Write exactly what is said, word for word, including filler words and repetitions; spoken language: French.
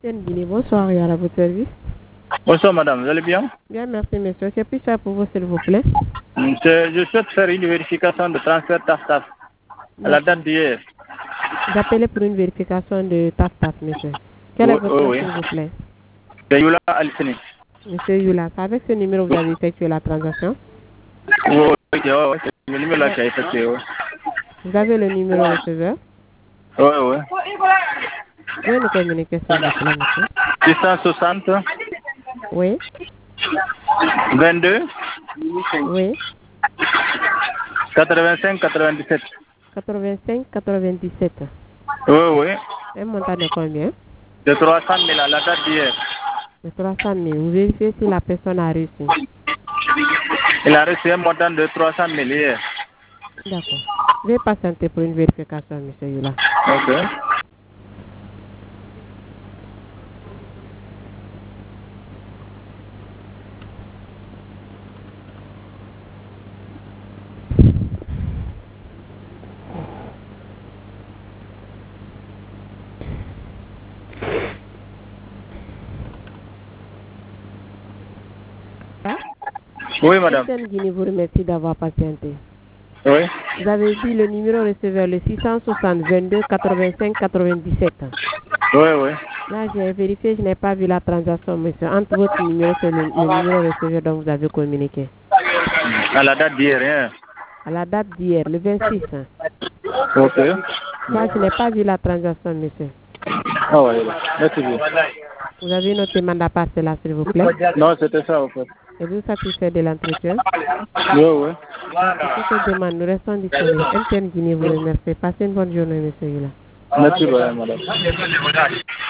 Guinée, bonsoir, et à votre service. Bonsoir madame, vous allez bien? Bien, merci monsieur. Que puis-je faire pour vous, s'il vous plaît? Je souhaite faire une vérification de transfert T A F T A F à la date d'hier. Vous appelez pour une vérification de T A F T A F, monsieur. Quel Oui, est votre oui, nom, oui. s'il vous plaît? C'est Youla Alfini. Monsieur Yula, c'est avec ce numéro que vous avez effectué la transaction? Oui, oui, oui, oui, c'est le numéro là qui a effectué, oui. Vous avez le numéro receveur? Oui, oui. Veuillez nous communiquer, s'il vous plaît, monsieur. six cent soixante, Oui, vingt-deux, oui. quatre-vingt-cinq, quatre-vingt-dix-sept. quatre-vingt-cinq quatre-vingt-dix-sept. Oui, oui. Un montant de combien? De trois cent mille à la date d'hier. De trois cent mille. Vous vérifiez si la personne a reçu. Il a reçu un montant de trois cent mille hier. D'accord. Veuillez patienter pour une vérification, monsieur Yula. Ok. Ah? Oui, madame. M T N Guinée vous remercie d'avoir patienté. Oui. Vous avez dit le numéro receveur, le six cent soixante, vingt-deux, quatre-vingt-cinq, quatre-vingt-dix-sept. Oui, oui. Là, j'ai vérifié, je n'ai pas vu la transaction, monsieur. Entre votre numéro, c'est le, le numéro receveur dont vous avez communiqué. À la date d'hier, hein. À la date d'hier, le vingt-six. Hein. Ok. Là, je n'ai pas vu la transaction, monsieur. Ah ouais, merci bien. Vous avez une autre demande à passer là, s'il vous plaît? Non, c'était ça, en fait. Êtes-vous satisfait de l'entretien? Oui, oui. Pour cette demande, nous restons disponibles. M T N Guinée vous remercie. Passez une bonne journée, monsieur Yula. Merci, madame.